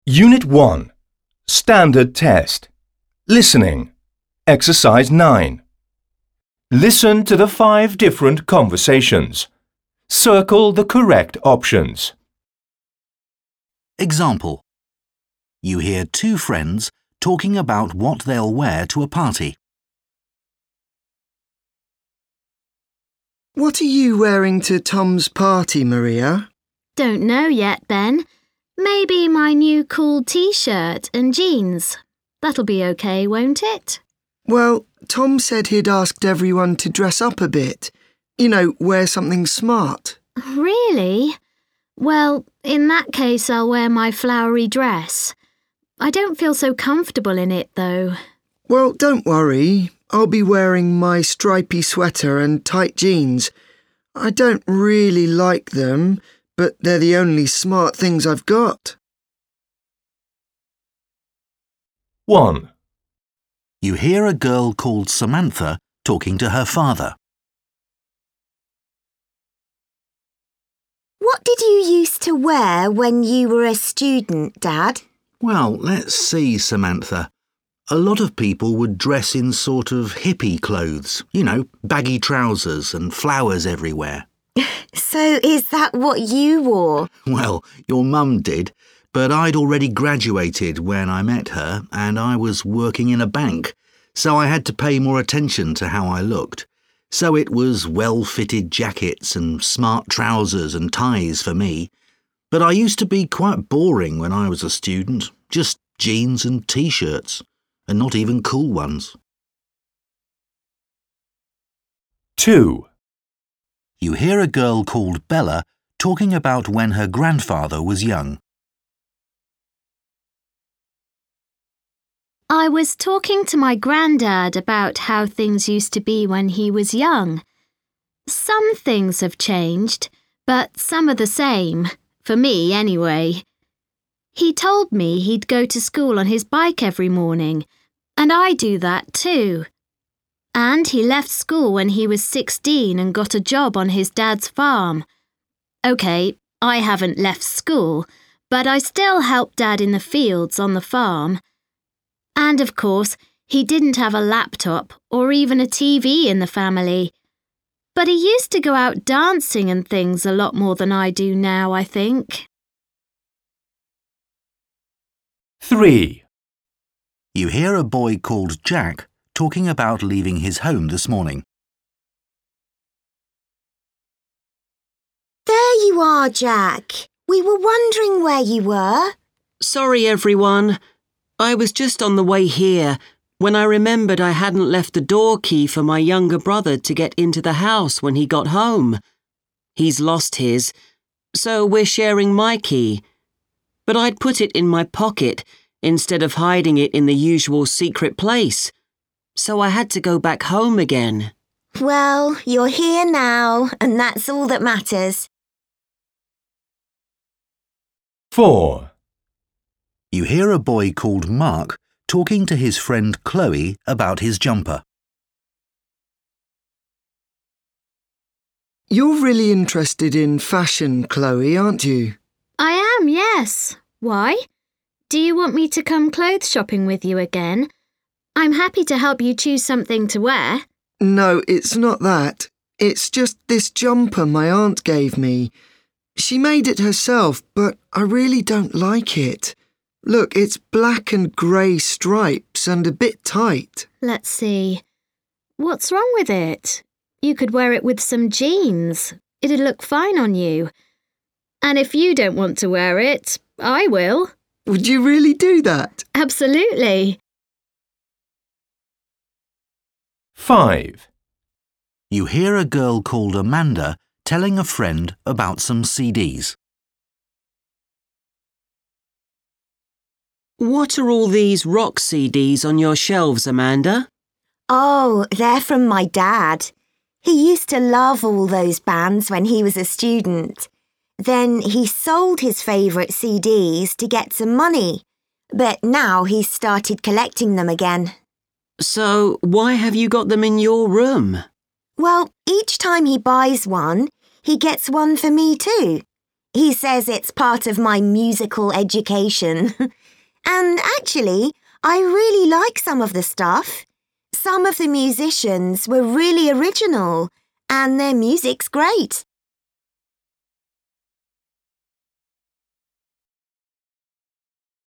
Unit 1. Standard Test. Listening. Exercise 9. Listen to the 5 different conversations. Circle the correct options. Example. You hear two friends talking about what they'll wear to a party. What are you wearing to Tom's party, Maria? Don't know yet, Ben. Maybe my new cool t-shirt and jeans. That'll be okay, won't it? Well, Tom said he'd asked everyone to dress up a bit. You know, wear something smart. Really? Well, in that case, I'll wear my flowery dress. I don't feel so comfortable in it, though. Well, don't worry. I'll be wearing my stripy sweater and tight jeans. I don't really like them, but they're the only smart things I've got. 1. You hear a girl called Samantha talking to her father. What did you used to wear when you were a student, Dad? Well, let's see, Samantha. A lot of people would dress in sort of hippie clothes, you know, baggy trousers and flowers everywhere. So is that what you wore? Well, your mum did, but I'd already graduated when I met her and I was working in a bank, so I had to pay more attention to how I looked. So it was well-fitted jackets and smart trousers and ties for me. But I used to be quite boring when I was a student, just jeans and t-shirts, and not even cool ones. 2. You hear a girl called Bella talking about when her grandfather was young. I was talking to my granddad about how things used to be when he was young. Some things have changed, but some are the same, for me anyway. He told me he'd go to school on his bike every morning, and I do that too. And he left school when he was 16 and got a job on his dad's farm. OK, I haven't left school, but I still help Dad in the fields on the farm. And of course, he didn't have a laptop or even a TV in the family. But he used to go out dancing and things a lot more than I do now, I think. 3. You hear a boy called Jack talking about leaving his home this morning. There you are, Jack. We were wondering where you were. Sorry, everyone. I was just on the way here when I remembered I hadn't left the door key for my younger brother to get into the house when he got home. He's lost his, so we're sharing my key. But I'd put it in my pocket instead of hiding it in the usual secret place. So I had to go back home again. Well, you're here now, and that's all that matters. 4. You hear a boy called Mark talking to his friend Chloe about his jumper. You're really interested in fashion, Chloe, aren't you? I am, yes. Why? Do you want me to come clothes shopping with you again? I'm happy to help you choose something to wear. No, it's not that. It's just this jumper my aunt gave me. She made it herself, but I really don't like it. Look, it's black and grey stripes and a bit tight. Let's see. What's wrong with it? You could wear it with some jeans. It'd look fine on you. And if you don't want to wear it, I will. Would you really do that? Absolutely. 5. You hear a girl called Amanda telling a friend about some CDs. What are all these rock CDs on your shelves, Amanda? Oh, they're from my dad. He used to love all those bands when he was a student. Then he sold his favourite CDs to get some money. But now he's started collecting them again. So why have you got them in your room? Well, each time he buys one, he gets one for me too. He says it's part of my musical education. And actually, I really like some of the stuff. Some of the musicians were really original, and their music's great.